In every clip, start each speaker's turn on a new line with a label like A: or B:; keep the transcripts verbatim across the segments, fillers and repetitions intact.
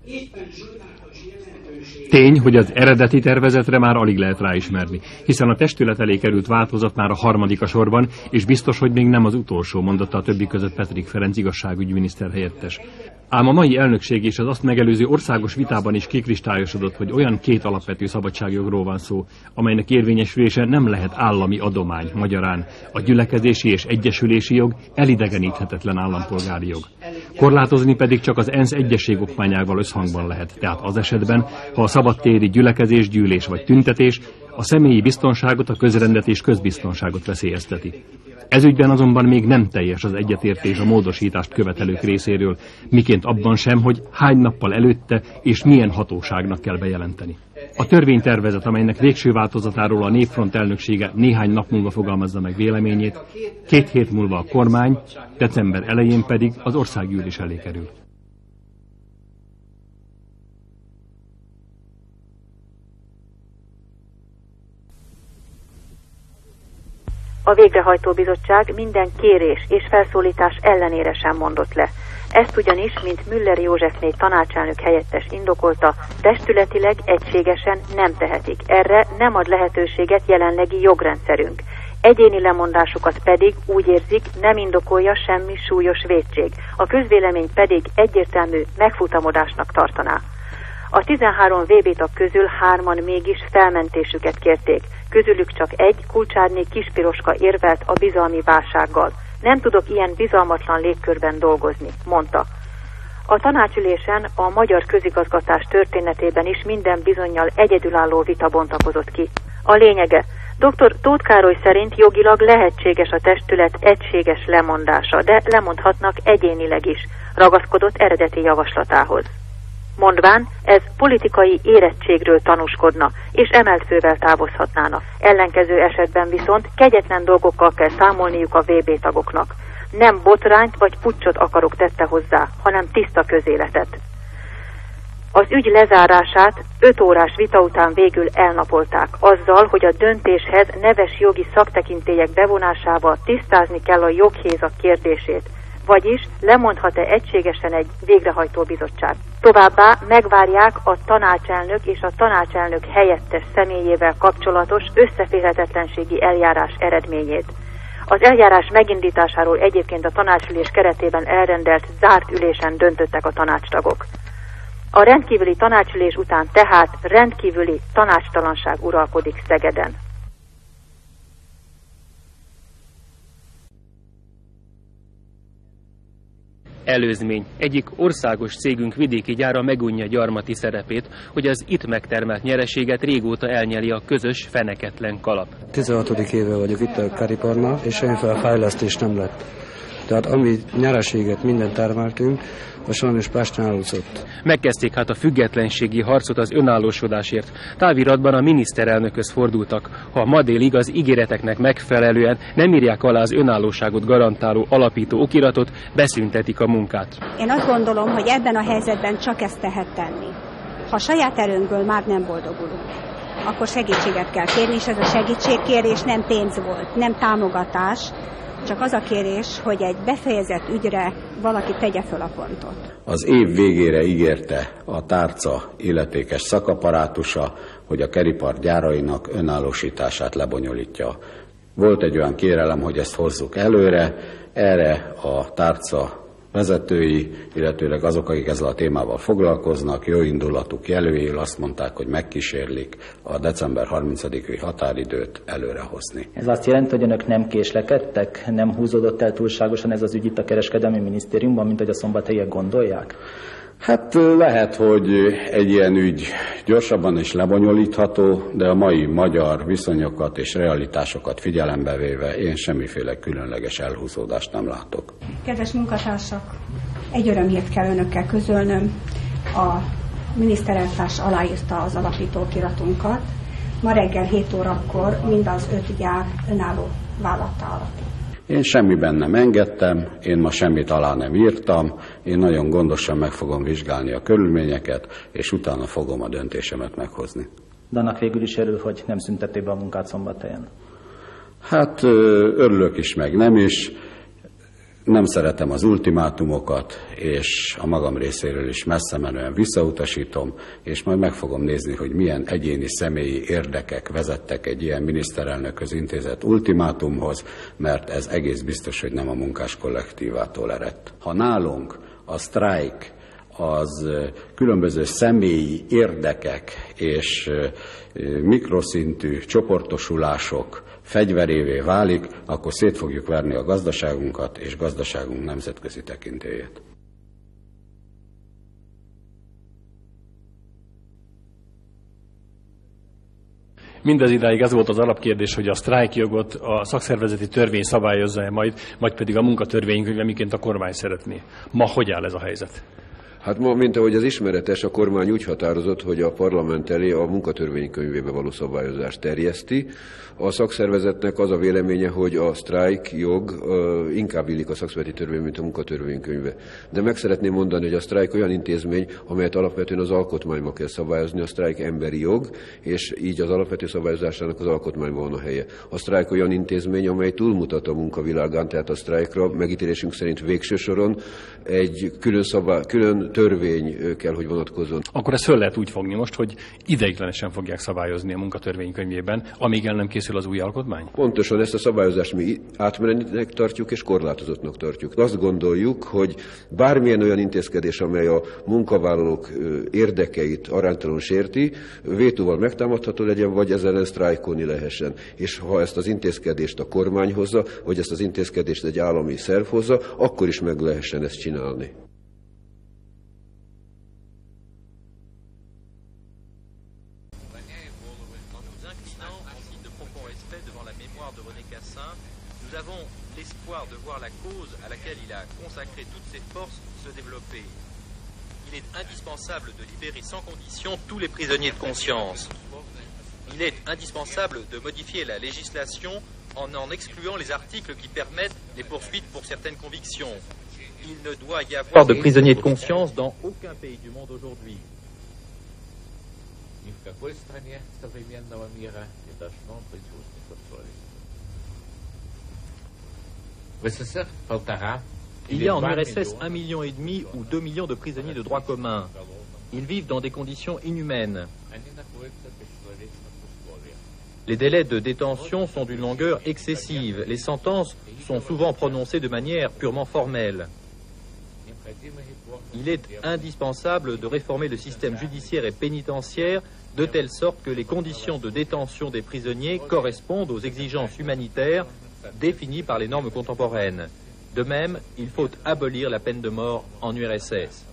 A: Tény, hogy az eredeti tervezetre már alig lehet ráismerni, hiszen a testület elé került változat már a harmadik a sorban, és biztos, hogy még nem az utolsó, mondotta a többi között Petrik Ferenc igazságügyminiszter helyettes. Ám a mai elnökség és az azt megelőző országos vitában is kikristályosodott, hogy olyan két alapvető szabadságjogról van szó, amelynek érvényesülése nem lehet állami adomány, magyarán a gyülekezési és egyesülési jog elidegeníthetetlen állampolgári jog. Korlátozni pedig csak az ENSZ egyesség okmányával összhangban lehet, tehát az esetben, ha a szabadtéri gyülekezés, gyűlés vagy tüntetés a személyi biztonságot, a közrendet és közbiztonságot veszélyezteti. Ezügyben azonban még nem teljes az egyetértés a módosítást követelők részéről, miként abban sem, hogy hány nappal előtte és milyen hatóságnak kell bejelenteni. A törvénytervezet, amelynek végső változatáról a Népfront elnöksége néhány nap múlva fogalmazza meg véleményét, két hét múlva a kormány, december elején pedig az országgyűlés elé kerül.
B: A végrehajtó bizottság minden kérés és felszólítás ellenére sem mondott le. Ezt ugyanis, mint Müller Józsefné tanácselnök helyettes indokolta, testületileg egységesen nem tehetik. Erre nem ad lehetőséget jelenlegi jogrendszerünk. Egyéni lemondásukat pedig úgy érzik, nem indokolja semmi súlyos vétség. A közvélemény pedig egyértelmű megfutamodásnak tartaná. A tizenhárom vé bé tag közül hárman mégis felmentésüket kérték. Közülük csak egy, Kulcsárné Kispiroska érvelt a bizalmi válsággal. Nem tudok ilyen bizalmatlan légkörben dolgozni, mondta. A tanácsülésen a magyar közigazgatás történetében is minden bizonnyal egyedülálló vita bontakozott ki. A lényege, dr. Tóth Károly szerint jogilag lehetséges a testület egységes lemondása, de lemondhatnak egyénileg is, ragaszkodott eredeti javaslatához. Mondván, ez politikai érettségről tanúskodna, és emelt fővel távozhatnának. Ellenkező esetben viszont kegyetlen dolgokkal kell számolniuk a vé bé tagoknak. Nem botrányt vagy puccsot akarok tette hozzá, hanem tiszta közéletet. Az ügy lezárását öt órás vita után végül elnapolták, azzal, hogy a döntéshez neves jogi szaktekintélyek bevonásával tisztázni kell a joghézak kérdését, vagyis lemondhat-e egységesen egy végrehajtó bizottság. Továbbá megvárják a tanácselnök és a tanácselnök helyettes személyével kapcsolatos összeférhetetlenségi eljárás eredményét. Az eljárás megindításáról egyébként a tanácsülés keretében elrendelt zárt ülésen döntöttek a tanácstagok. A rendkívüli tanácsülés után tehát rendkívüli tanácstalanság uralkodik Szegeden.
C: Előzmény. Egyik országos cégünk vidéki gyára megunja gyarmati szerepét, hogy az itt megtermelt nyereséget régóta elnyeli a közös, feneketlen kalap.
D: tizenhatodik éve vagyok itt a Kariparnál, és semmiféle fejlesztés nem lett. Tehát ami nyereséget mindent termeltünk, a sajnos Pesten elúszott.
C: Megkezdték hát a függetlenségi harcot az önállósodásért. Táviratban a miniszterelnökhöz fordultak. Ha ma délig az ígéreteknek megfelelően nem írják alá az önállóságot garantáló alapító okiratot, beszüntetik a munkát.
E: Én azt gondolom, hogy ebben a helyzetben csak ezt tehet tenni. Ha saját erőnkből már nem boldogulunk, akkor segítséget kell kérni, és ez a segítségkérés nem pénz volt, nem támogatás, csak az a kérés, hogy egy befejezett ügyre valaki tegye föl a pontot.
F: Az év végére ígérte a tárca illetékes szakaparátusa, hogy a Keripar gyárainak önállósítását lebonyolítja. Volt egy olyan kérelem, hogy ezt hozzuk előre, erre a tárca vezetői, illetőleg azok, akik ezzel a témával foglalkoznak, jó indulatuk jelőjél azt mondták, hogy megkísérlik a december harmincadiki határidőt előrehozni.
G: Ez azt jelenti, hogy önök nem késlekedtek, nem húzódott el túlságosan ez az ügy itt a Kereskedelmi Minisztériumban, mint hogy a szombathelyiek gondolják?
F: Hát lehet, hogy egy ilyen ügy gyorsabban is lebonyolítható, de a mai magyar viszonyokat és realitásokat figyelembe véve én semmiféle különleges elhúzódást nem látok.
E: Kedves munkatársak, egy örömhírt kell önökkel közölnöm. A miniszterelvtárs aláírta az alapító okiratunkat. Ma reggel hét órakor mind az öt gyár önálló vállattá alapít.
F: Én semmiben nem engedtem, én ma semmit alá nem írtam, én nagyon gondosan meg fogom vizsgálni a körülményeket, és utána fogom a döntésemet meghozni.
G: De annak végül is örül, hogy nem szüntették be a munkát Szombathelyen.
F: Hát örülök is, meg nem is. Nem szeretem az ultimátumokat, és a magam részéről is messze menően visszautasítom, és majd meg fogom nézni, hogy milyen egyéni személyi érdekek vezettek egy ilyen miniszterelnökhöz intézett ultimátumhoz, mert ez egész biztos, hogy nem a munkás kollektívától eredt. Ha nálunk a sztrájk az különböző személyi érdekek és mikroszintű csoportosulások fegyverévé válik, akkor szét fogjuk verni a gazdaságunkat és gazdaságunk nemzetközi tekintélyét.
A: Mindez idáig ez volt az alapkérdés, hogy a sztrájkjogot a szakszervezeti törvény szabályozza-e majd, vagy pedig a munkatörvénykönyve, miként a kormány szeretné. Ma hogy áll ez a helyzet?
H: Hát ma, mint ahogy az ismeretes, a kormány úgy határozott, hogy a parlament elé a munkatörvénykönyvébe való szabályozást terjeszti. A szakszervezetnek az a véleménye, hogy a sztrájk jog uh, inkább illik a szakszervezeti törvény, mint a munkatörvénykönyve. De meg szeretném mondani, hogy a sztrájk olyan intézmény, amelyet alapvetően az alkotmányban kell szabályozni, a sztrájk emberi jog, és így az alapvető szabályozásának az alkotmányban van a helye. A sztrájk olyan intézmény, amely túlmutat a munkavilágán, tehát a sztrájkra megítélésünk szerint végső soron egy külön, szabály, külön törvény kell, hogy vonatkozzon.
A: Akkor ezt föl lehet úgy fogni most, hogy ideiglenesen fogják szabályozni a munkatörvénykönyvében, amíg el nem készül az új alkotmány?
H: Pontosan ezt a szabályozást mi átmenetnek tartjuk és korlátozottnak tartjuk. Azt gondoljuk, hogy bármilyen olyan intézkedés, amely a munkavállalók érdekeit aránytalanul sérti, vétóval megtámadható legyen, vagy ezzel ellen sztrájkolni lehessen. És ha ezt az intézkedést a kormány hozza, vagy ezt az intézkedést egy állami szerv hozza, akkor is meg lehessen ezt csinálni.
I: Nous avons l'espoir de voir la cause à laquelle il a consacré toutes ses forces se développer. Il est indispensable de libérer sans condition tous les prisonniers de conscience. Il est indispensable de modifier la législation en en excluant les articles qui permettent les poursuites pour certaines convictions. Il ne doit y avoir de prisonniers de conscience dans aucun pays du monde aujourd'hui. Il y a en U R S S un million et demi ou deux millions de prisonniers de droit commun. Ils vivent dans des conditions inhumaines. Les délais de détention sont d'une longueur excessive. Les sentences sont souvent prononcées de manière purement formelle. Il est indispensable de réformer le système judiciaire et pénitentiaire de telle sorte que les conditions de détention des prisonniers correspondent aux exigences humanitaires définies par les normes contemporaines. De même, il faut abolir la peine de mort en U R S S.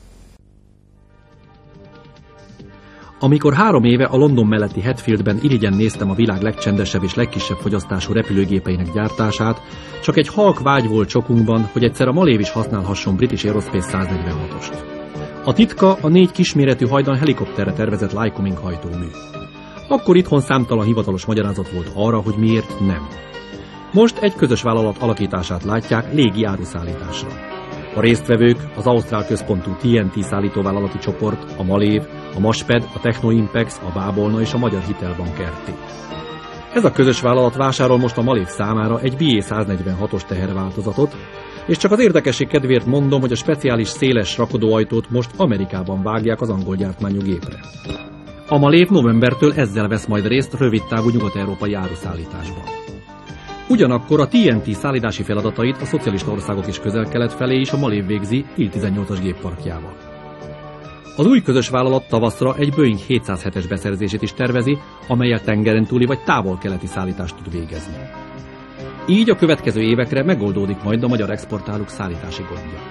J: Amikor három éve a London melletti Hatfieldben irigyen néztem a világ legcsendesebb és legkisebb fogyasztású repülőgépeinek gyártását, csak egy halk vágy volt sokunkban, hogy egyszer a Malév is használhasson British Aerospace száznegyvenhatost. A titka a négy kisméretű hajdan helikopterre tervezett Lycoming hajtómű. Akkor itthon számtalan hivatalos magyarázat volt arra, hogy miért nem. Most egy közös vállalat alakítását látják légi áruszállításra. A résztvevők az ausztrál központú T N T szállítóvállalati csoport, a Malév, a Masped, a Technoimpex, a Bábolna és a Magyar Hitelbank er té. Ez a közös vállalat vásárol most a Malév számára egy B A száznegyvenhatos teherváltozatot, és csak az érdekesség kedvéért mondom, hogy a speciális széles rakodóajtót most Amerikában vágják az angol gyártmányú gépre. A Malév novembertől ezzel vesz majd részt rövidtávú nyugat-európai áruszállításban. Ugyanakkor a T N T szállítási feladatait a szocialista országok és közel-kelet felé is a Malév végzi I tizennyolcas gépparkjával. Az új közös vállalat tavaszra egy Boeing hétszázhetes beszerzését is tervezi, amellyel tengeren túli vagy távol-keleti szállítást tud végezni. Így a következő évekre megoldódik majd a magyar exportálók szállítási gondja.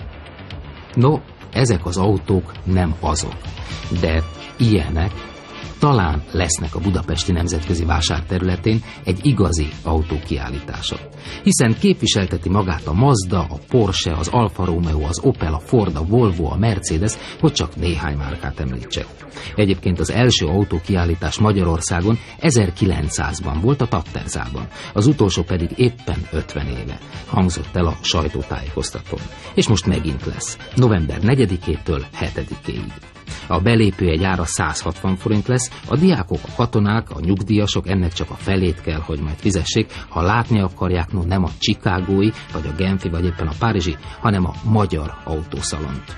K: No, ezek az autók nem azok, de ilyenek talán lesznek a budapesti nemzetközi vásár területén egy igazi autókiállítások. Hiszen képviselteti magát a Mazda, a Porsche, az Alfa Romeo, az Opel, a Ford, a Volvo, a Mercedes, hogy csak néhány márkát említsek. Egyébként az első autókiállítás Magyarországon ezerkilencszázban volt a Tatterzában, az utolsó pedig éppen ötven éve, hangzott el a sajtótájékoztatón. És most megint lesz, november negyedikétől hetedikéig. A belépőjegy ára száz hatvan forint lesz, a diákok, a katonák, a nyugdíjasok ennek csak a felét kell, hogy majd fizessék, ha látni akarják, no nem a chicagói, vagy a genfi, vagy éppen a párizsi, hanem a magyar autószalont.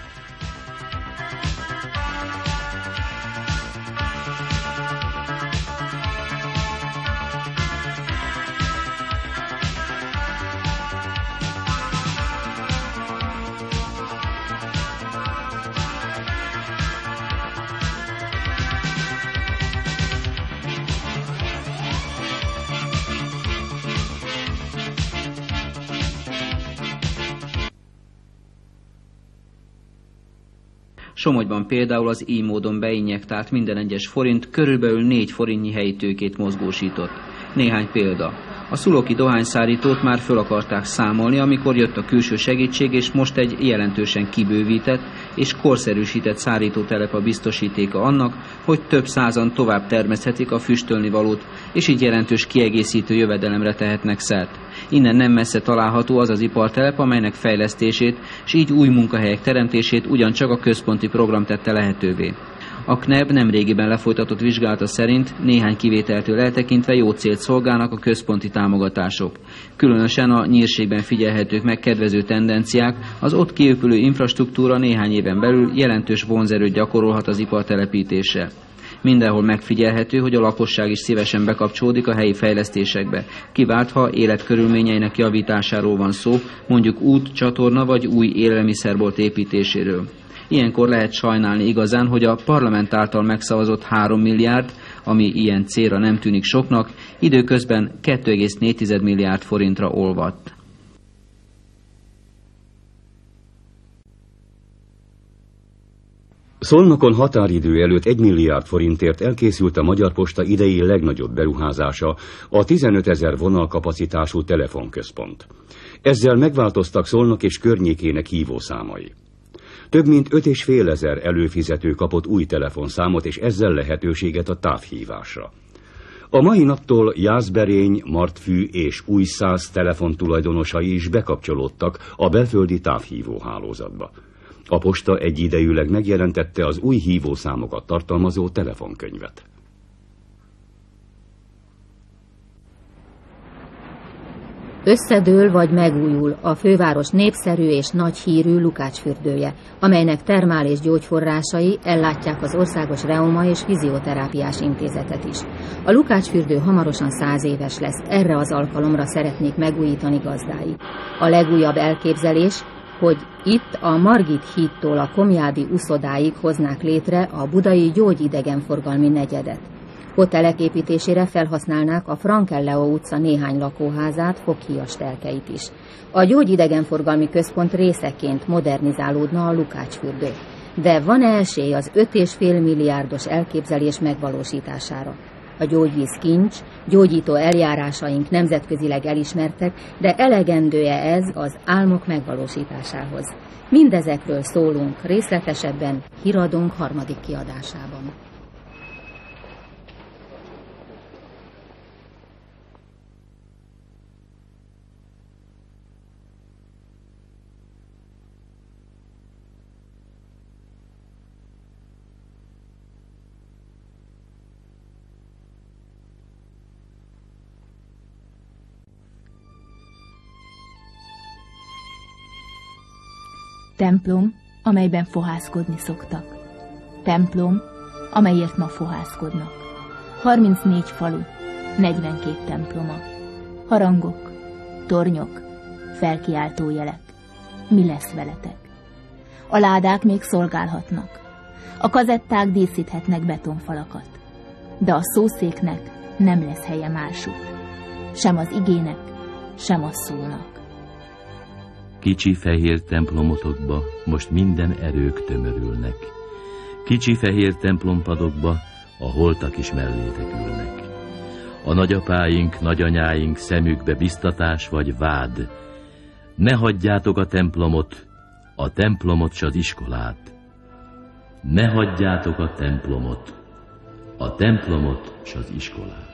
L: Somogyban például az így módon beinjektált minden egyes forint körülbelül négy forintnyi helyi tőkét mozgósított. Néhány példa. A szuloki dohányszárítót már föl akarták számolni, amikor jött a külső segítség, és most egy jelentősen kibővített és korszerűsített szárítótelep a biztosítéka annak, hogy több százan tovább termeszthetik a füstölni valót, és így jelentős kiegészítő jövedelemre tehetnek szert. Innen nem messze található az az ipartelep, amelynek fejlesztését, és így új munkahelyek teremtését ugyancsak a központi program tette lehetővé. A kné e bé nemrégiben lefolytatott vizsgálata szerint néhány kivételtől eltekintve jó célt szolgálnak a központi támogatások. Különösen a nyírségben figyelhetők meg kedvező tendenciák, az ott kiépülő infrastruktúra néhány éven belül jelentős vonzerőt gyakorolhat az ipartelepítésre. Mindenhol megfigyelhető, hogy a lakosság is szívesen bekapcsolódik a helyi fejlesztésekbe, kivált, ha életkörülményeinek javításáról van szó, mondjuk út, csatorna vagy új élelmiszerbolt építéséről. Ilyenkor lehet sajnálni igazán, hogy a parlament által megszavazott három milliárd, ami ilyen célra nem tűnik soknak, időközben két egész négy milliárd forintra olvadt.
M: Szolnokon határidő előtt egy milliárd forintért elkészült a Magyar Posta idei legnagyobb beruházása, a tizenötezer vonalkapacitású telefonközpont. Ezzel megváltoztak Szolnok és környékének hívószámai. Több mint öt és fél ezer előfizető kapott új telefonszámot, és ezzel lehetőséget a távhívásra. A mai naptól Jászberény, Martfű és Újszász telefontulajdonosai is bekapcsolódtak a belföldi távhívóhálózatba. A posta egyidejűleg megjelentette az új hívószámokat tartalmazó telefonkönyvet.
N: Összedől vagy megújul a főváros népszerű és nagy hírű Lukácsfürdője, amelynek termál és gyógyforrásai ellátják az Országos Reuma és Fizioterápiás Intézetet is. A Lukácsfürdő hamarosan száz éves lesz, erre az alkalomra szeretnék megújítani gazdái. A legújabb elképzelés, hogy itt a Margit hídtól a Komjádi uszodáig hoznák létre a budai gyógyidegenforgalmi negyedet. Hotelek építésére felhasználnák a Frankel Leo utca néhány lakóházát, foghíjas telkeit is. A gyógyidegenforgalmi központ részeként modernizálódna a Lukácsfürdő. De van-e esély az öt és fél milliárdos elképzelés megvalósítására? A gyógyvíz kincs, gyógyító eljárásaink nemzetközileg elismertek, de elegendő-e ez az álmok megvalósításához? Mindezekről szólunk részletesebben Híradónk harmadik kiadásában.
O: Templom, amelyben fohászkodni szoktak. Templom, amelyért ma fohászkodnak. harmincnégy falu, negyvenkét temploma. Harangok, tornyok, felkiáltó jelek. Mi lesz veletek? A ládák még szolgálhatnak. A kazetták díszíthetnek betonfalakat. De a szószéknek nem lesz helye másút. Sem az igének, sem a szónak.
P: Kicsi fehér templomotokba most minden erők tömörülnek. Kicsi fehér templompadokba a holtak is mellétek ülnek. A nagyapáink, nagyanyáink szemükbe biztatás vagy vád. Ne hagyjátok a templomot, a templomot s az iskolát. Ne hagyjátok a templomot, a templomot s az iskolát.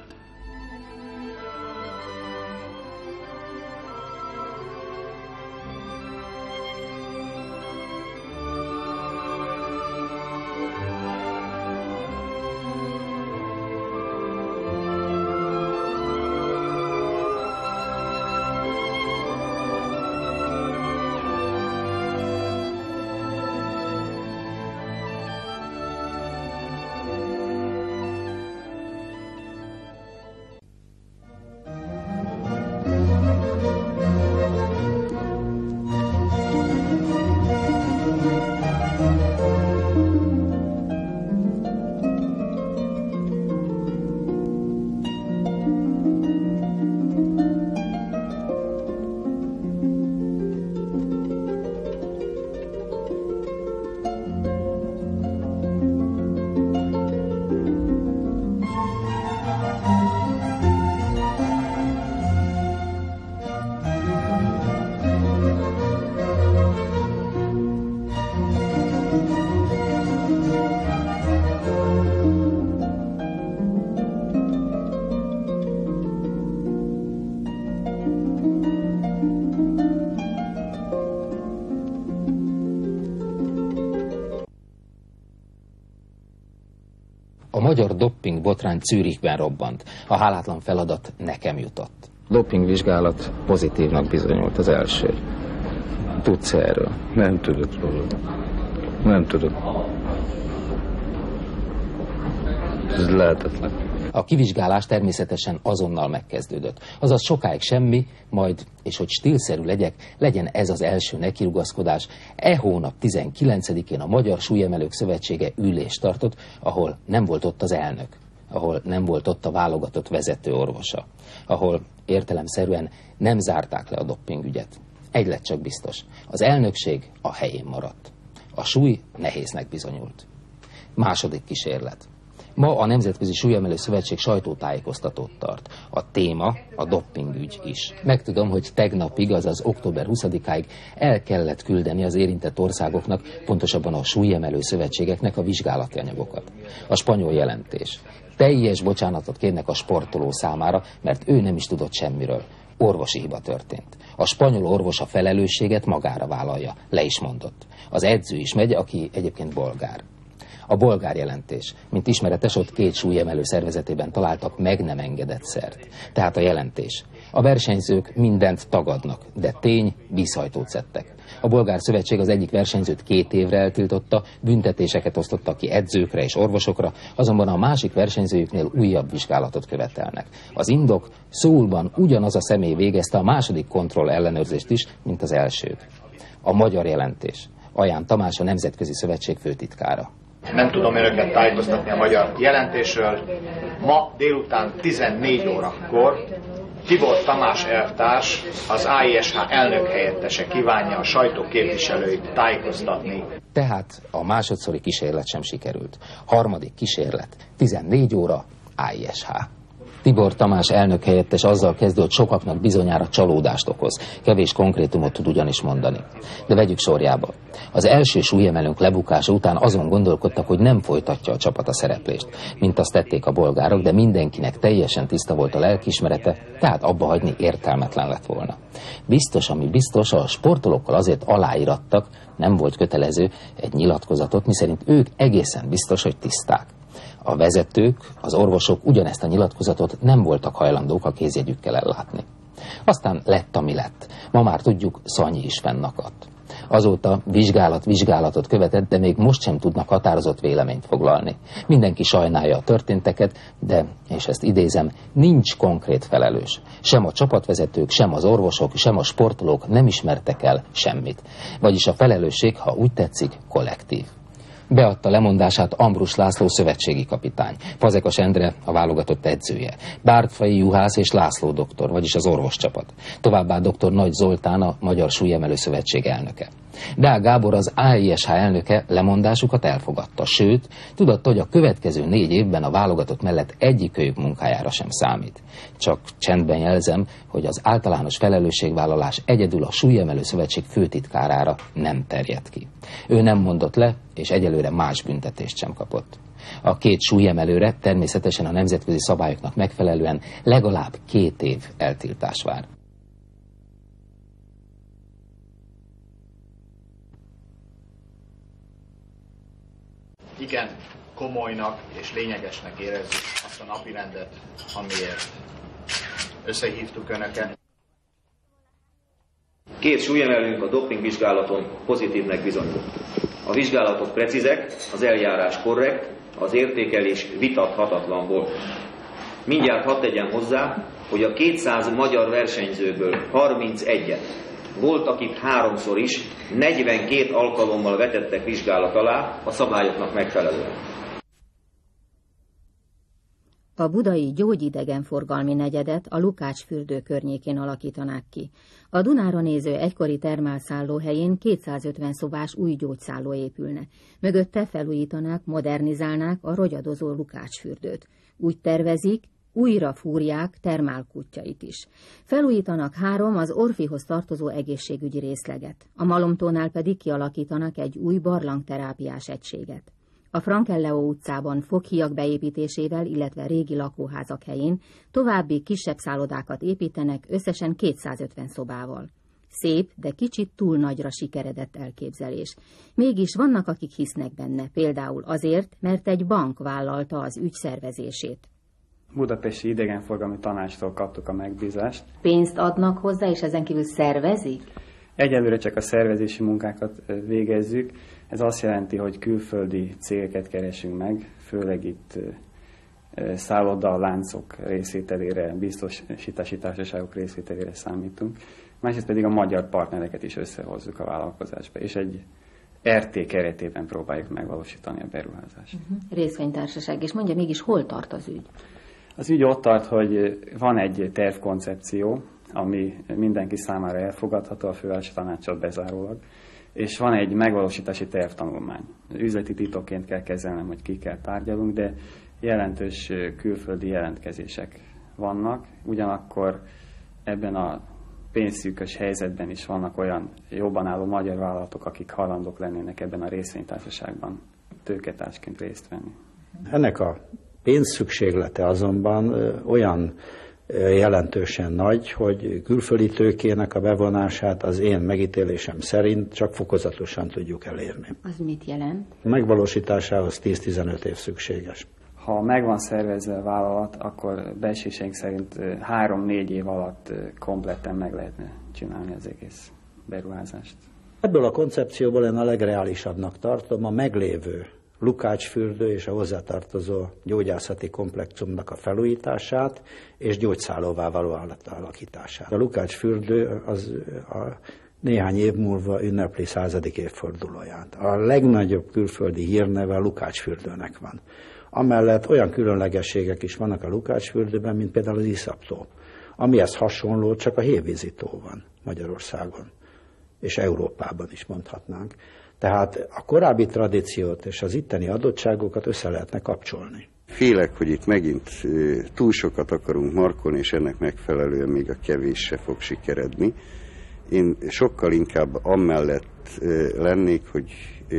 K: A magyar dopping botrány Zürichben robbant. A hálátlan feladat nekem jutott.
Q: Dopingvizsgálat pozitívnak bizonyult az első. Tudsz erről?
D: Nem tudok róla. Nem tudok. Ez lehetetlen.
K: A kivizsgálás természetesen azonnal megkezdődött. Azaz sokáig semmi, majd, és hogy stílszerű legyek, legyen ez az első nekirugaszkodás. E hónap tizenkilencedikén a Magyar Súlyemelők Szövetsége ülést tartott, ahol nem volt ott az elnök, ahol nem volt ott a válogatott vezető orvosa, ahol értelemszerűen nem zárták le a doppingügyet. Egy lett csak biztos, az elnökség a helyén maradt. A súly nehéznek bizonyult. Második kísérlet. Ma a Nemzetközi Súlyemelő Szövetség sajtótájékoztatót tart. A téma a doppingügy is. Megtudom, hogy tegnapig, azaz október huszadikáig el kellett küldeni az érintett országoknak, pontosabban a súlyemelő szövetségeknek a vizsgálati anyagokat. A spanyol jelentés. Teljes bocsánatot kérnek a sportoló számára, mert ő nem is tudott semmiről. Orvosi hiba történt. A spanyol orvos a felelősséget magára vállalja, le is mondott. Az edző is megy, aki egyébként bolgár. A bolgár jelentés. Mint ismeretes, ott két súlyemelő szervezetében találtak meg nem engedett szert. Tehát a jelentés. A versenyzők mindent tagadnak, de tény, vízhajtót szedtek. A bolgár szövetség az egyik versenyzőt két évre eltiltotta, büntetéseket osztottak ki edzőkre és orvosokra, azonban a másik versenyzőjüknél újabb vizsgálatot követelnek. Az indok, Szúlban ugyanaz a személy végezte a második kontroll ellenőrzést is, mint az elsőt. A magyar jelentés. Aján Tamás, a Nemzetközi Szövetség főtitkára.
R: Nem tudom önöket tájékoztatni a magyar jelentésről. Ma délután tizennégy órakor Tibor Tamás elvtárs, az á i es há elnök helyettese kívánja a sajtó képviselőit tájékoztatni.
K: Tehát a másodszori kísérlet sem sikerült. Harmadik kísérlet, tizennégy óra, á i es há. Tibor Tamás elnök helyettes azzal kezdő, hogy sokaknak bizonyára csalódást okoz. Kevés konkrétumot tud ugyanis mondani. De vegyük sorjába. Az első súlyemelőnk lebukása után azon gondolkodtak, hogy nem folytatja a csapat a szereplést, mint azt tették a bolgárok, de mindenkinek teljesen tiszta volt a lelkiismerete, tehát abba hagyni értelmetlen lett volna. Biztos, ami biztos, a sportolókkal azért aláírattak, nem volt kötelező egy nyilatkozatot, miszerint ők egészen biztos, hogy tiszták. A vezetők, az orvosok ugyanezt a nyilatkozatot nem voltak hajlandók a kézjegyükkel ellátni. Aztán lett, ami lett. Ma már tudjuk, Szanyi is fennakadt. Azóta vizsgálat vizsgálatot követett, de még most sem tudnak határozott véleményt foglalni. Mindenki sajnálja a történteket, de, és ezt idézem, nincs konkrét felelős. Sem a csapatvezetők, sem az orvosok, sem a sportolók nem ismertek el semmit. Vagyis a felelősség, ha úgy tetszik, kollektív. Beadta lemondását Ambrus László szövetségi kapitány, Fazekas Endre a válogatott edzője, Bártfai Juhász és László doktor, vagyis az orvoscsapat. Továbbá doktor Nagy Zoltán, a Magyar Súlyemelő Szövetség elnöke.
Q: Deák Gábor, az á i es há elnöke lemondásukat elfogadta, sőt, tudatta, hogy a következő négy évben a válogatott mellett egyikőjük munkájára sem számít. Csak csendben jelzem, hogy az általános felelősségvállalás egyedül a Súlyemelő Szövetség főtitkárára nem terjed ki. Ő nem mondott le, és egyelőre más büntetést sem kapott. A két súlyemelőre természetesen a nemzetközi szabályoknak megfelelően legalább két év eltiltás vár.
R: Igen, komolynak és lényegesnek érezzük azt a napirendet, amiért összehívtuk Önöket.
S: Két súlyemelőnk a dopingvizsgálaton pozitívnek bizonyult. A vizsgálatok precízek, az eljárás korrekt, az értékelés vitathatatlan volt. Mindjárt hadd tegyem hozzá, hogy a kétszáz magyar versenyzőből harmincegyet, voltak itt háromszor is, negyvenkét alkalommal vetettek vizsgálat alá a szabályoknak megfelelően.
N: A budai gyógyidegenforgalmi negyedet a Lukács-fürdő környékén alakítanák ki. A Dunára néző egykori termálszálló helyén kétszázötven szobás új gyógyszálló épülne. Mögötte felújítanák, modernizálnák a rogyadozó Lukács-fürdőt. Úgy tervezik, újra fúrják termálkutyait is. Felújítanak három az Orfihoz tartozó egészségügyi részleget. A Malomtónál pedig kialakítanak egy új barlangterápiás egységet. A Frankelleó utcában foghíjak beépítésével, illetve régi lakóházak helyén további kisebb szállodákat építenek összesen kétszázötven szobával. Szép, de kicsit túl nagyra sikeredett elképzelés. Mégis vannak, akik hisznek benne, például azért, mert egy bank vállalta az ügy szervezését.
T: Budapesti Idegenforgalmi Tanácstól kaptuk a megbízást.
N: Pénzt adnak hozzá, és ezen kívül szervezik?
T: Egyelőre csak a szervezési munkákat végezzük. Ez azt jelenti, hogy külföldi cégeket keresünk meg, főleg itt szálloda láncok részvételére, biztosítási társaságok részvételére számítunk. Másrészt pedig a magyar partnereket is összehozzuk a vállalkozásba, és egy er té keretében próbáljuk megvalósítani a beruházást.
N: Uh-huh. Részvénytársaság, és mondja, mégis hol tart az ügy?
T: Az ügy ott tart, hogy van egy tervkoncepció, ami mindenki számára elfogadható, a fővárosi tanácssal bezárólag, és van egy megvalósítási tervtanulmány. Üzleti titokként kell kezelnem, hogy kikkel tárgyalunk, de jelentős külföldi jelentkezések vannak, ugyanakkor ebben a pénzszűkös helyzetben is vannak olyan jobban álló magyar vállalatok, akik hajlandók lennének ebben a részvénytársaságban tőketársként részt venni.
U: Ennek a pénzszükséglete azonban olyan jelentősen nagy, hogy külföldi tőkének a bevonását az én megítélésem szerint csak fokozatosan tudjuk elérni.
N: Az mit jelent?
U: A megvalósításához tíz-tizenöt év szükséges.
T: Ha megvan szervezve a vállalat, akkor beeséseink szerint három-négy év alatt kompletten meg lehetne csinálni az egész beruházást.
U: Ebből a koncepcióból én a legreálisabbnak tartom a meglévő Lukács-fürdő és a hozzátartozó gyógyászati komplexumnak a felújítását és gyógyszállóvá való átalakítását. A Lukács-fürdő az a néhány év múlva ünnepli századik évfordulóját. A legnagyobb külföldi hírneve a Lukács-fürdőnek van. Amellett olyan különlegességek is vannak a Lukács-fürdőben, mint például az iszaptó, amihez hasonló csak a hévízitó van Magyarországon, és Európában is mondhatnánk. Tehát a korábbi tradíciót és az itteni adottságokat össze lehetne kapcsolni.
V: Félek, hogy itt megint túl sokat akarunk markolni, és ennek megfelelően még a kevés se fog sikeredni. Én sokkal inkább amellett lennék, hogy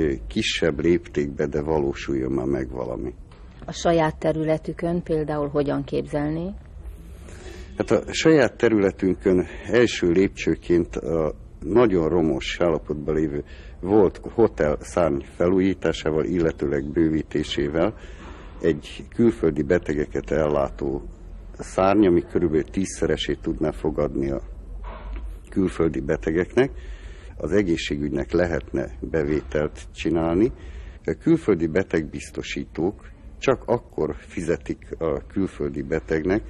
V: kisebb léptékbe, de valósuljon már meg valami.
N: A saját területükön például hogyan képzelné?
V: Hát a saját területünkön első lépcsőként a nagyon romos állapotban lévő volt hotel szárny felújításával, illetőleg bővítésével egy külföldi betegeket ellátó szárny, ami körülbelül tízszeresét tudná fogadni a külföldi betegeknek. Az egészségügynek lehetne bevételt csinálni. A külföldi betegbiztosítók csak akkor fizetik a külföldi betegnek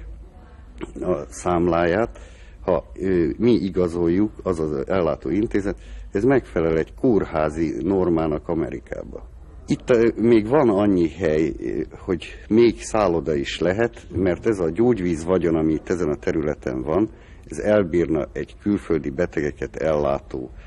V: a számláját, ha mi igazoljuk, az az ellátó intézet, ez megfelel egy kórházi normának Amerikában. Itt még van annyi hely, hogy még szálloda is lehet, mert ez a gyógyvíz vagyon, ami itt ezen a területen van, ez elbírna egy külföldi betegeket ellátó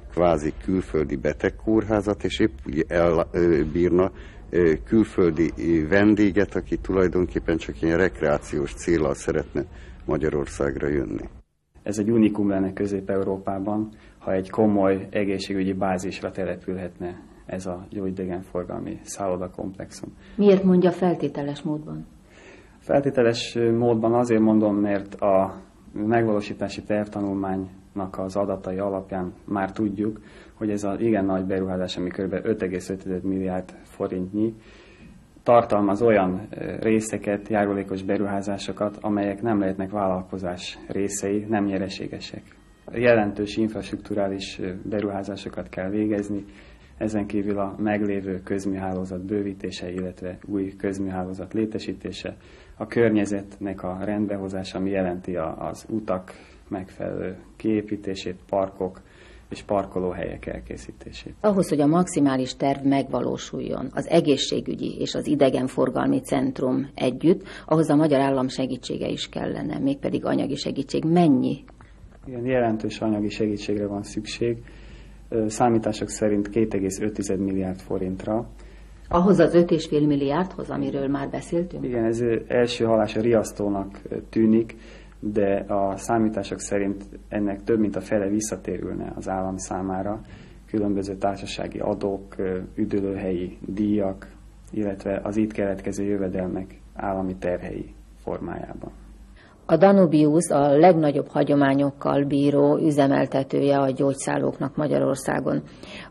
V: kvázi külföldi betegkórházat, és épp úgy elbírna külföldi vendéget, aki tulajdonképpen csak ilyen rekreációs céllal szeretne Magyarországra jönni.
T: Ez egy unikum lenne Közép-Európában, ha egy komoly egészségügyi bázisra települhetne ez a gyógyidegenforgalmi szállodakomplexum.
N: Miért mondja feltételes módban?
T: Feltételes módban azért mondom, mert a megvalósítási tervtanulmánynak az adatai alapján már tudjuk, hogy ez az igen nagy beruházás, ami kb. öt egész öt milliárd forintnyi, tartalmaz olyan részeket, járulékos beruházásokat, amelyek nem lehetnek vállalkozás részei, nem nyereségesek. Jelentős infrastrukturális beruházásokat kell végezni, ezen kívül a meglévő közműhálózat bővítése, illetve új közműhálózat létesítése, a környezetnek a rendbehozása, ami jelenti az utak megfelelő kiépítését, parkok és parkolóhelyek elkészítését.
N: Ahhoz, hogy a maximális terv megvalósuljon, az egészségügyi és az idegenforgalmi centrum együtt, ahhoz a magyar állam segítsége is kellene, mégpedig anyagi segítség. Mennyi?
T: Igen, jelentős anyagi segítségre van szükség. Számítások szerint két egész öt milliárd forintra.
N: Ahhoz az öt egész öt milliárdhoz, amiről már beszéltünk?
T: Igen, ez első hallásra riasztónak tűnik, de a számítások szerint ennek több mint a fele visszatérülne az állam számára, különböző társasági adók, üdülőhelyi díjak, illetve az itt keletkező jövedelmek állami terhei formájában.
N: A Danubius a legnagyobb hagyományokkal bíró üzemeltetője a gyógyszállóknak Magyarországon.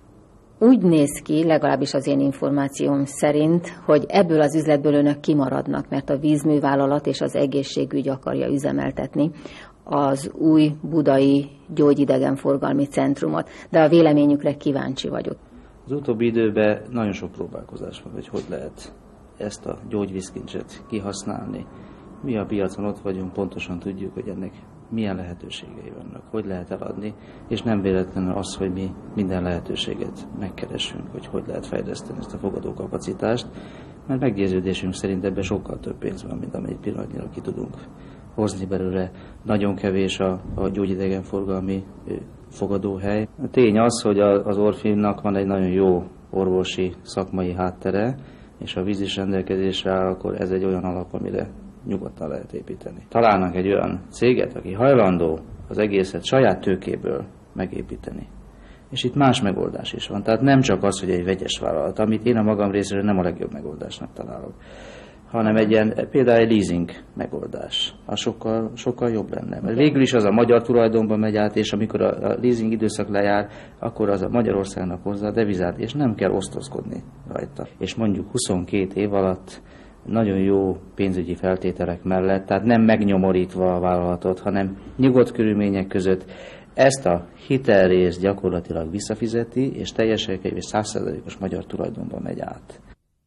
N: Úgy néz ki, legalábbis az én információm szerint, hogy ebből az üzletből önök kimaradnak, mert a vízművállalat és az egészségügy akarja üzemeltetni az új budai gyógyidegenforgalmi centrumot. De a véleményükre kíváncsi vagyok.
B: Az utóbbi időben nagyon sok próbálkozás van, hogy hogy lehet ezt a gyógyvízkincset kihasználni. Mi a piacon ott vagyunk, pontosan tudjuk, hogy ennek milyen lehetőségei vannak, hogy lehet eladni, és nem véletlenül az, hogy mi minden lehetőséget megkeressünk, hogy hogy lehet fejleszteni ezt a fogadókapacitást, mert meggyőződésünk szerint ebben sokkal több pénz van, mint amelyik pillanatnyira ki tudunk hozni belőle. Nagyon kevés a, a gyógyidegenforgalmi fogadóhely. A tény az, hogy a, az Orfinnak van egy nagyon jó orvosi szakmai háttere, és ha víz is rendelkezésre áll, akkor ez egy olyan alap, amire nyugodtan lehet építeni. Találnak egy olyan céget, aki hajlandó az egészet saját tőkéből megépíteni. És itt más megoldás is van. Tehát nem csak az, hogy egy vegyes vállalat, amit én a magam részéről nem a legjobb megoldásnak találok, hanem egy ilyen, például egy leasing megoldás. Az sokkal, sokkal jobb lenne. Mert végül is az a magyar tulajdonban megy át, és amikor a leasing időszak lejár, akkor az a Magyarországnak hozza a devizát, és nem kell osztozkodni rajta. És mondjuk huszonkét év alatt nagyon jó pénzügyi feltételek mellett, tehát nem megnyomorítva a vállalatot, hanem nyugodt körülmények között ezt a hitelrészt gyakorlatilag visszafizeti, és teljesen és száz százalékos magyar tulajdonban megy át.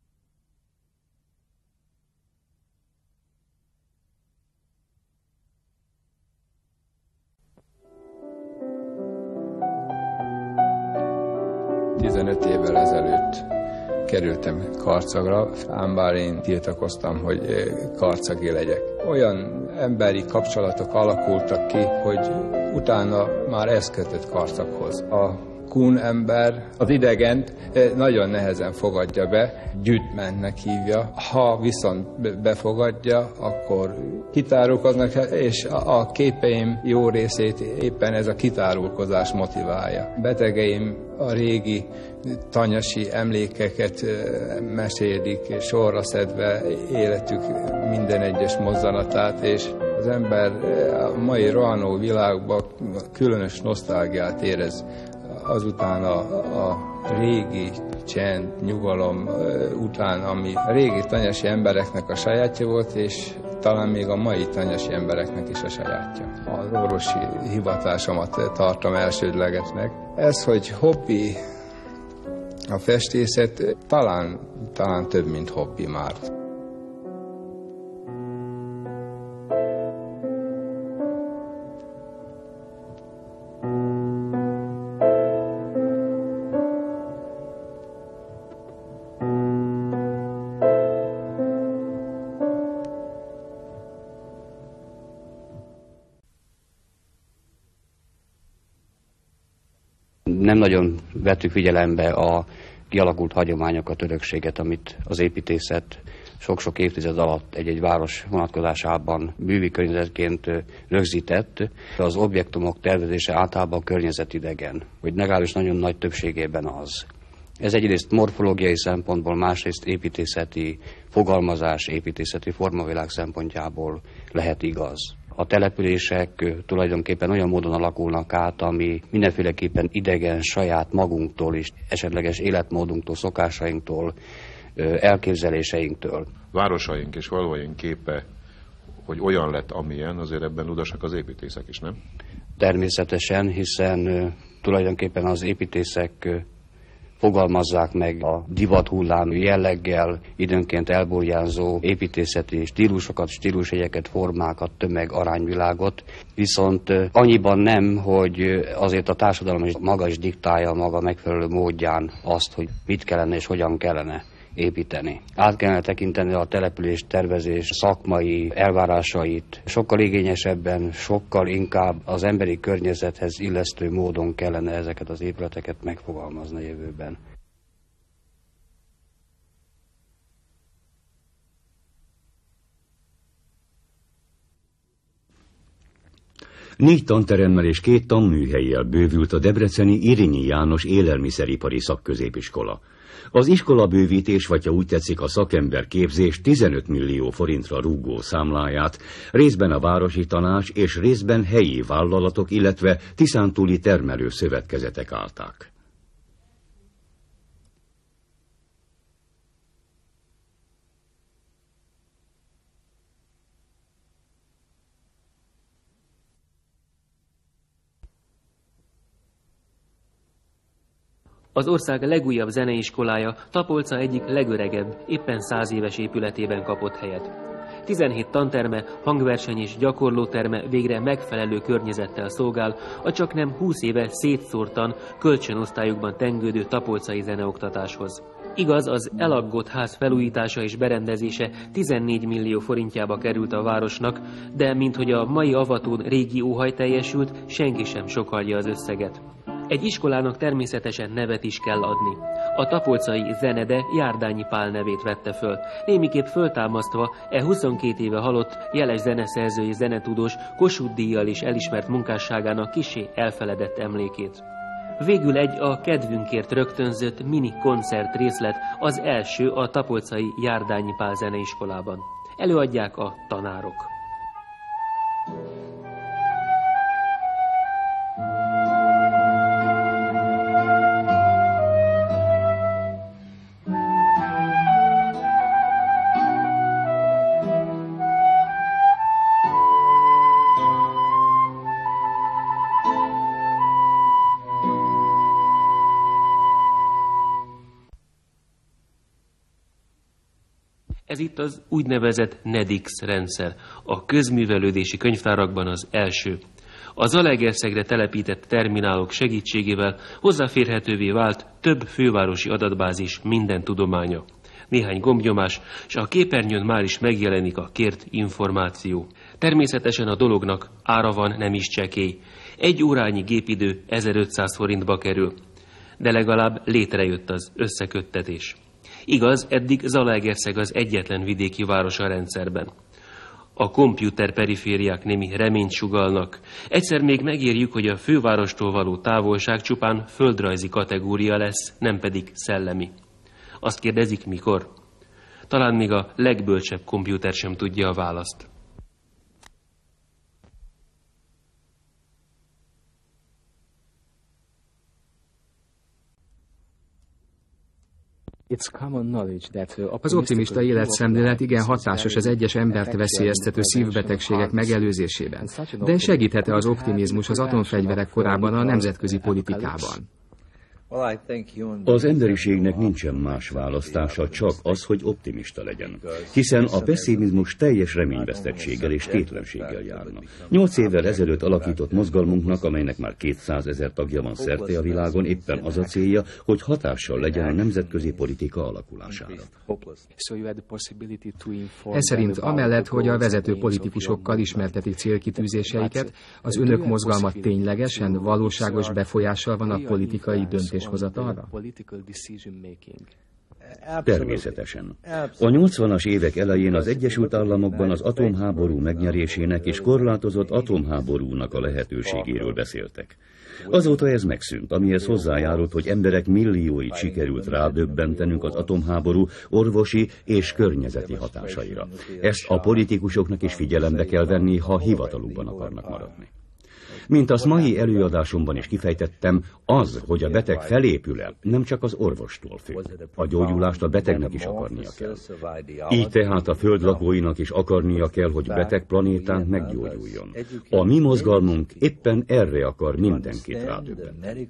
C: tizenöt évvel ezelőtt kerültem Karcagra, ám bár én tiltakoztam, hogy karcagi legyek. Olyan emberi kapcsolatok alakultak ki, hogy utána már ez kötött Karcaghoz. A kun ember az idegent nagyon nehezen fogadja be, gyűjtmentnek hívja. Ha viszont befogadja, akkor kitárulkoznak, és a képeim jó részét éppen ez a kitárulkozás motiválja. Betegeim a régi tanyasi emlékeket mesélik, és sorra szedve életük minden egyes mozzanatát, és az ember a mai rohanó világban különös nosztalgiát érez azután a, a régi csend, nyugalom után, ami a régi tanyasi embereknek a sajátja volt, és talán még a mai tanyasi embereknek is a sajátja. Az orvosi hivatásomat tartom elsődlegesnek. Ez, hogy hobbi a festészet, talán, talán több, mint hobbi már.
E: Nem nagyon vettük figyelembe a kialakult hagyományokat, örökséget, amit az építészet sok-sok évtized alatt egy-egy város vonatkozásában művi környezetként rögzített. Az objektumok tervezése általában környezetidegen, vagy legalábbis nagyon nagy többségében az. Ez egyrészt morfológiai szempontból, másrészt építészeti fogalmazás, építészeti formavilág szempontjából lehet igaz. A települések tulajdonképpen olyan módon alakulnak át, ami mindenféleképpen idegen saját magunktól és esetleges életmódunktól, szokásainktól, elképzeléseinktől.
G: Városaink és falvaink képe, hogy olyan lett, amilyen, azért ebben ludasak az építészek is, nem?
E: Természetesen, hiszen tulajdonképpen az építészek fogalmazzák meg a divathullám jelleggel időnként elburjánzó építészeti stílusokat, stílusjegyeket, formákat, tömeg, arányvilágot, viszont annyiban nem, hogy azért a társadalom is maga is diktálja maga megfelelő módján azt, hogy mit kellene és hogyan kellene építeni. Át kellene tekinteni a település tervezés szakmai elvárásait. Sokkal igényesebben, sokkal inkább az emberi környezethez illesztő módon kellene ezeket az épületeket megfogalmazni a jövőben.
M: Négy tanteremmel és két tanműhellyel bővült a debreceni Irinyi János élelmiszeripari szakközépiskola. Az iskola bővítés, vagy ha úgy tetszik a szakember képzés tizenöt millió forintra rúgó számláját részben a városi tanács és részben helyi vállalatok, illetve tiszántúli termelő szövetkezetek állták.
W: Az ország legújabb zeneiskolája Tapolca egyik legöregebb, éppen száz éves épületében kapott helyet. tizenhét tanterme, hangverseny és gyakorlóterme végre megfelelő környezettel szolgál a csaknem húsz éve szétszórtan, kölcsönosztályokban tengődő tapolcai zeneoktatáshoz. Igaz, az elaggott ház felújítása és berendezése tizennégy millió forintjába került a városnak, de minthogy a mai avatón régi óhaj teljesült, senki sem sokalja az összeget. Egy iskolának természetesen nevet is kell adni. A tapolcai Zenede Járdányi Pál nevét vette föl, némiképp föltámasztva e huszonkét éve halott jeles zeneszerzői zenetudós Kossuth-díjjal is elismert munkásságának kissé elfeledett emlékét. Végül egy a kedvünkért rögtönzött mini koncert részlet, az első a tapolcai Járdányi Pál zeneiskolában. Előadják a tanárok. Ez itt az úgynevezett NEDIX rendszer, a közművelődési könyvtárakban az első. A Zalaegerszegre telepített terminálok segítségével hozzáférhetővé vált több fővárosi adatbázis minden tudománya. Néhány gombnyomás, és a képernyőn már is megjelenik a kért információ. Természetesen a dolognak ára van, nem is csekély. Egy órányi gépidő ezerötszáz forintba kerül, de legalább létrejött az összeköttetés. Igaz, eddig Zalaegerszeg az egyetlen vidéki város a rendszerben. A komputer perifériák némi reményt sugallnak. Egyszer még megérjük, hogy a fővárostól való távolság csupán földrajzi kategória lesz, nem pedig szellemi. Azt kérdezik, mikor? Talán még a legbölcsebb komputer sem tudja a választ.
X: Az optimista életszemlélet igen hatásos az egyes embert veszélyeztető szívbetegségek megelőzésében, de segíthet-e az optimizmus az atomfegyverek korában a nemzetközi politikában?
M: Az emberiségnek nincsen más választása, csak az, hogy optimista legyen. Hiszen a pessimizmus teljes reményvesztettséggel és tétlenséggel járna. Nyolc évvel ezelőtt alakított mozgalmunknak, amelynek már kétszázezer tagja van szerte a világon, éppen az a célja, hogy hatással legyen a nemzetközi politika alakulására.
X: Ez szerint amellett, hogy a vezető politikusokkal ismertetik célkitűzéseiket, az önök mozgalma ténylegesen valóságos befolyással van a politikai döntéshozatalra?
M: Természetesen. A nyolcvanas évek elején az Egyesült Államokban az atomháború megnyerésének és korlátozott atomháborúnak a lehetőségéről beszéltek. Azóta ez megszűnt, amihez hozzájárult, hogy emberek millióit sikerült rádöbbentenünk az atomháború orvosi és környezeti hatásaira. Ezt a politikusoknak is figyelembe kell venni, ha hivatalukban akarnak maradni. Mint azt mai előadásomban is kifejtettem, az, hogy a beteg felépül-e, nem csak az orvostól függ. A gyógyulást a betegnek is akarnia kell. Így tehát a föld lakóinak is akarnia kell, hogy beteg planétánk meggyógyuljon. A mi mozgalmunk éppen erre akar mindenkit rádöbbenteni.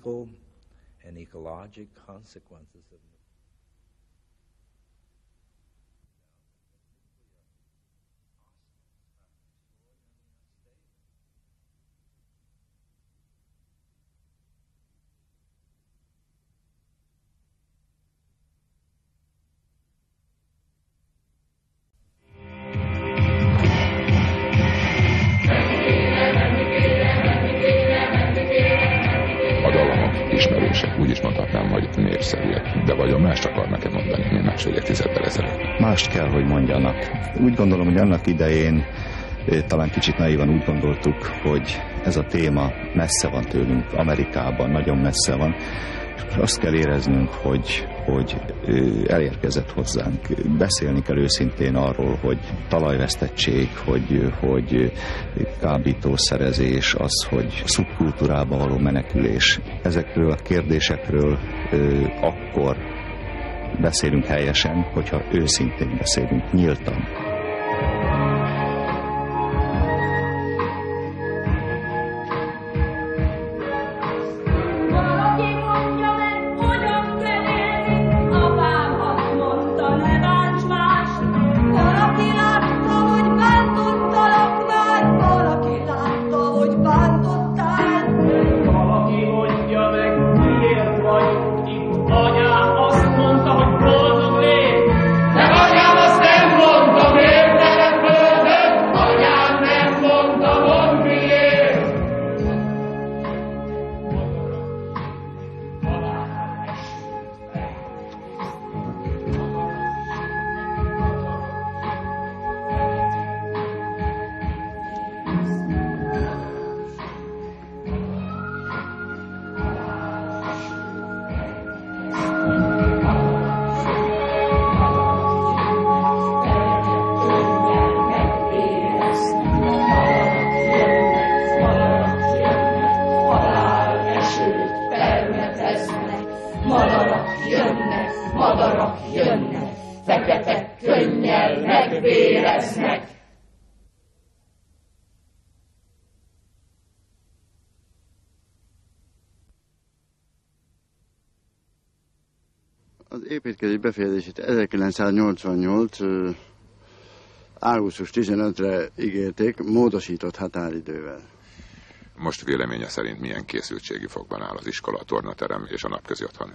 A: Úgy is mondhatnám, hogy népszerűek. De vajon mást akarnak-e mondani, mint másfél évtizeddel ezelőtt?
F: Mást kell, hogy mondjanak. Úgy gondolom, hogy annak idején talán kicsit naívan úgy gondoltuk, hogy ez a téma messze van tőlünk, Amerikában nagyon messze van, és azt kell éreznünk, hogy, hogy elérkezett hozzánk. Beszélni kell őszintén arról, hogy talajvesztettség, hogy, hogy kábítószerezés, az, hogy szubkultúrába való menekülés. Ezekről a kérdésekről akkor beszélünk helyesen, hogyha őszintén beszélünk, nyíltan.
V: Az építkezés befejezését ezerkilencszáznyolcvannyolc augusztus tizenötödikére ígérték, módosított határidővel.
A: Most véleménye szerint milyen készültségi fokban áll az iskola, a tornaterem és a napközi otthon?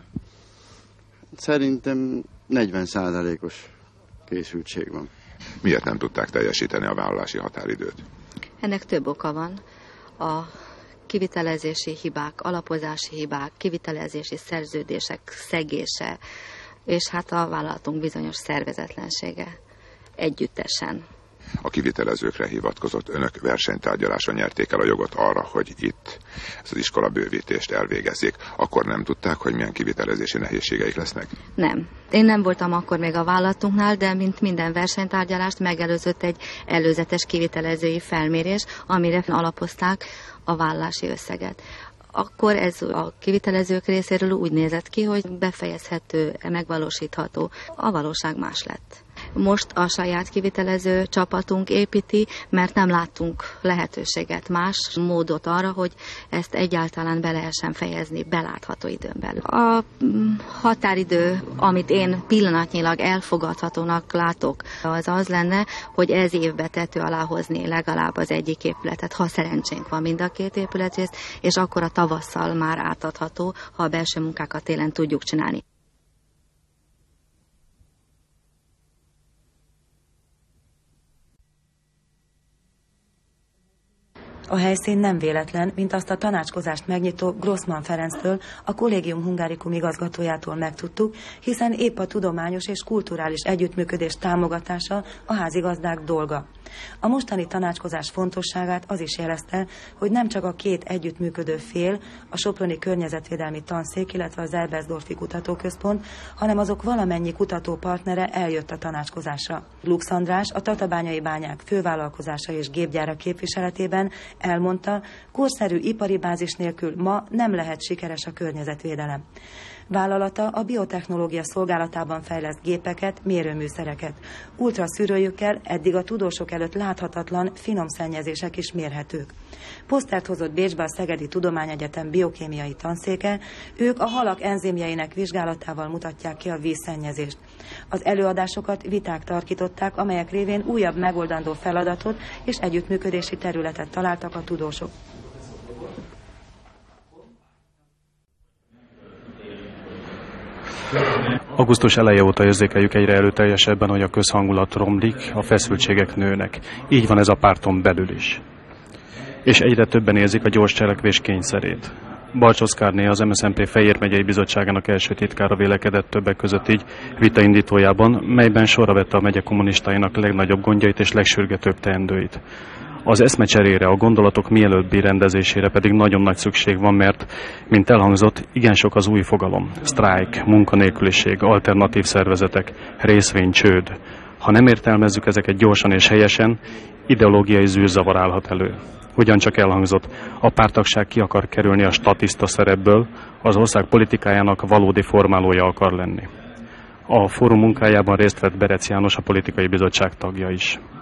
V: Szerintem negyven százalékos készültség van.
A: Miért nem tudták teljesíteni a vállalási határidőt?
H: Ennek több oka van. A kivitelezési hibák, alapozási hibák, kivitelezési szerződések szegése, és hát a vállalatunk bizonyos szervezetlensége együttesen.
A: A kivitelezőkre hivatkozott önök versenytárgyalásra nyerték el a jogot arra, hogy itt ezt az iskola bővítést elvégezzék. Akkor nem tudták, hogy milyen kivitelezési nehézségeik lesznek?
H: Nem. Én nem voltam akkor még a vállalatunknál, de mint minden versenytárgyalást megelőzött egy előzetes kivitelezői felmérés, amire alapozták a vállalási összeget. Akkor ez a kivitelezők részéről úgy nézett ki, hogy befejezhető, megvalósítható. A valóság más lett. Most a saját kivitelező csapatunk építi, mert nem láttunk lehetőséget, más módot arra, hogy ezt egyáltalán be lehessen fejezni belátható időn belül. A határidő, amit én pillanatnyilag elfogadhatónak látok, az az lenne, hogy ez évbe tető alá hozni legalább az egyik épületet, ha szerencsénk van mind a két épületrész, és akkor a tavasszal már átadható, ha a belső munkákat télen tudjuk csinálni.
I: A helyszín nem véletlen, mint azt a tanácskozást megnyitó Grossman Ferenctől, a Collegium Hungaricum igazgatójától megtudtuk, hiszen épp a tudományos és kulturális együttműködés támogatása a házigazdák dolga. A mostani tanácskozás fontosságát az is jelezte, hogy nem csak a két együttműködő fél, a Soproni Környezetvédelmi Tanszék, illetve az Ebersdorfi Kutatóközpont, hanem azok valamennyi kutatópartnere eljött a tanácskozásra. Lux András, a Tatabányai Bányák fővállalkozása és gépgyára képviseletében elmondta, korszerű ipari bázis nélkül ma nem lehet sikeres a környezetvédelem. Vállalata a biotechnológia szolgálatában fejleszt gépeket, mérőműszereket. Ultraszűrőjükkel eddig a tudósok előtt láthatatlan finom szennyezések is mérhetők. Posztert hozott Bécsbe a Szegedi Tudományegyetem biokémiai tanszéke, ők a halak enzimjeinek vizsgálatával mutatják ki a vízszennyezést. Az előadásokat viták tarkították, amelyek révén újabb megoldandó feladatot és együttműködési területet találtak a tudósok.
J: Augusztus eleje óta érzékeljük egyre erőteljesebben, hogy a közhangulat romlik, a feszültségek nőnek. Így van ez a párton belül is. És egyre többen érzik a gyors cselekvés kényszerét. Balcs Oszkárné, az em es zé en pé Fejér megyei bizottságának első titkára vélekedett többek között így vitaindítójában, melyben sorra vette a megye kommunistáinak legnagyobb gondjait és legsürgetőbb teendőit. Az eszmecserére, a gondolatok mielőbbi rendezésére pedig nagyon nagy szükség van, mert, mint elhangzott, igen sok az új fogalom. Sztrájk, munkanélküliség, alternatív szervezetek, részvény, csőd. Ha nem értelmezzük ezeket gyorsan és helyesen, ideológiai zűrzavar állhat elő. Ugyancsak elhangzott, a párttagság ki akar kerülni a statiszta szerepből, az ország politikájának valódi formálója akar lenni. A fórum munkájában részt vett Berec János, a politikai bizottság tagja is.